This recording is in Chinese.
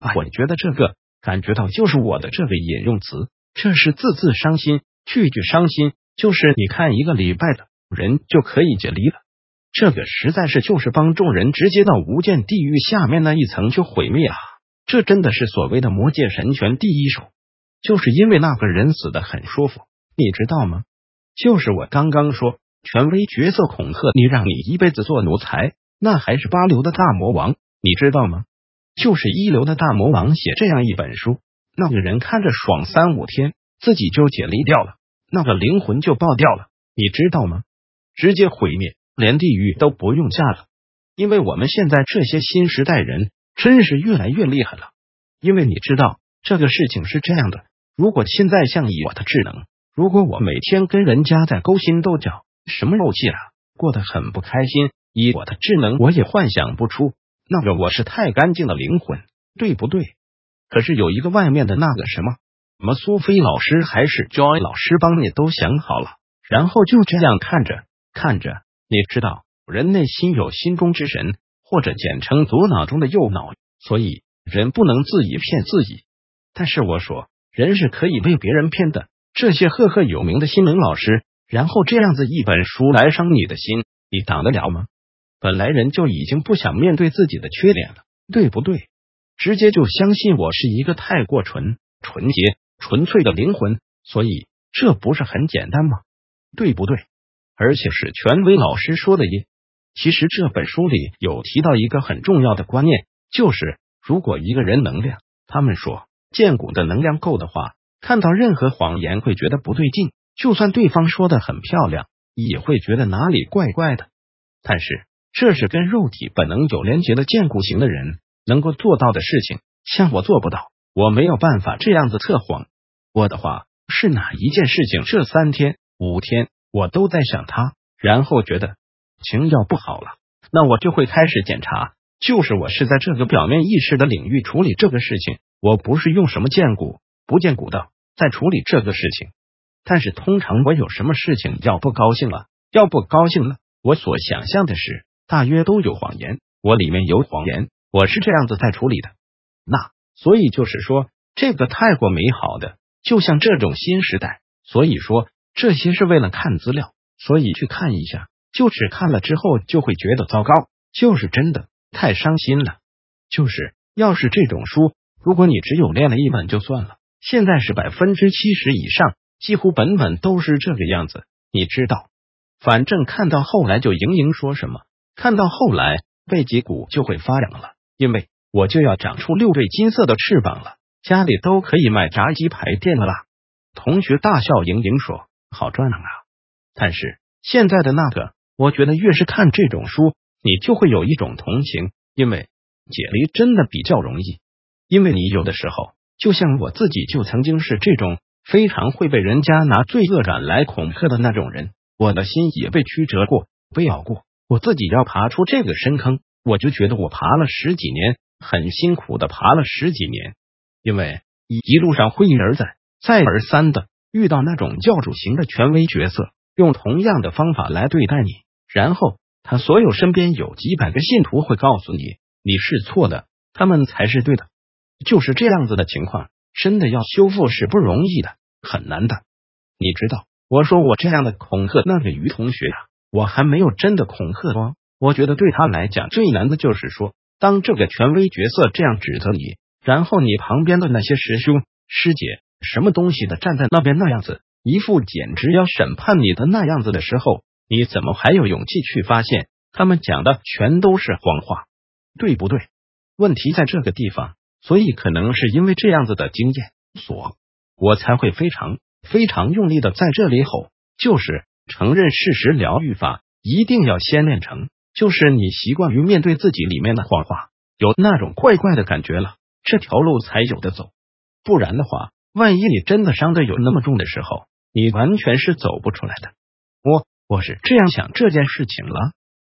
啊，我觉得这个感觉到就是我的这个引用词，这是字字伤心，句句伤心，就是你看一个礼拜的人就可以解离了。这个实在是就是帮众人直接到无间地狱下面那一层去毁灭啊！这真的是所谓的魔界神拳第一手，就是因为那个人死得很舒服，你知道吗？就是我刚刚说权威角色恐吓你，让你一辈子做奴才，那还是8流的大魔王，你知道吗？就是1流的大魔王写这样一本书，那个人看着爽3、5天，自己就解离掉了，那个灵魂就爆掉了，你知道吗？直接毁灭，连地狱都不用下了。因为我们现在这些新时代人真是越来越厉害了。因为你知道这个事情是这样的，如果现在像以我的智能，如果我每天跟人家在勾心斗角，什么肉气啊，过得很不开心，以我的智能我也幻想不出那个我是太干净的灵魂，对不对？可是有一个外面的那个什么苏菲老师还是 Joy 老师帮你都想好了，然后就这样看着，你知道人内心有心中之神，或者简称左脑中的右脑，所以人不能自己骗自己。但是我说人是可以被别人骗的，这些赫赫有名的心灵老师，然后这样子一本书来伤你的心，你挡得了吗？本来人就已经不想面对自己的缺点了，对不对？直接就相信我是一个太过纯洁、纯粹的灵魂，所以这不是很简单吗？对不对？而且是权威老师说的耶。其实这本书里有提到一个很重要的观念，就是如果一个人能量，他们说剑骨的能量够的话，看到任何谎言会觉得不对劲，就算对方说的很漂亮，也会觉得哪里怪怪的。但是这是跟肉体本能有连结的剑骨型的人能够做到的事情，像我做不到，我没有办法这样子测谎。我的话是哪一件事情这3天5天我都在想它，然后觉得情要不好了，那我就会开始检查，就是我是在这个表面意识的领域处理这个事情，我不是用什么见骨不见骨的在处理这个事情。但是通常我有什么事情要不高兴了，我所想象的事大约都有谎言，我里面有谎言，我是这样子在处理的。那所以就是说这个太过美好的，就像这种新时代，所以说这些是为了看资料，所以去看一下，就是看了之后就会觉得糟糕，就是真的太伤心了。就是要是这种书，如果你只有练了一本就算了，现在是70%以上，几乎本本都是这个样子，你知道。反正看到后来就莹说什么，看到后来背脊骨就会发痒了，因为我就要长出6对金色的翅膀了，家里都可以卖炸鸡排店了啦。同学大笑，莹说好赚啊。但是现在的那个，我觉得越是看这种书，你就会有一种同情，因为解离真的比较容易。因为你有的时候，就像我自己就曾经是这种非常会被人家拿罪恶感来恐吓的那种人，我的心也被曲折过，被咬过，我自己要爬出这个深坑，我就觉得我爬了10几年，很辛苦的爬了10几年。因为一路上会一而再再而三的遇到那种教主型的权威角色，用同样的方法来对待你，然后他所有身边有几百个信徒会告诉你，你是错的，他们才是对的。就是这样子的情况，真的要修复是不容易的，很难的。你知道，我说我这样的恐吓那个于同学啊，我还没有真的恐吓哦。我觉得对他来讲最难的就是说，当这个权威角色这样指责你，然后你旁边的那些师兄师姐什么东西的站在那边那样子，一副简直要审判你的那样子的时候，你怎么还有勇气去发现他们讲的全都是谎话，对不对？问题在这个地方，所以可能是因为这样子的经验，我才会非常用力的在这里吼，就是承认事实疗愈法一定要先练成，就是你习惯于面对自己里面的谎话，有那种怪怪的感觉了，这条路才有的走。不然的话，万一你真的伤得有那么重的时候，你完全是走不出来的。我是这样想这件事情了。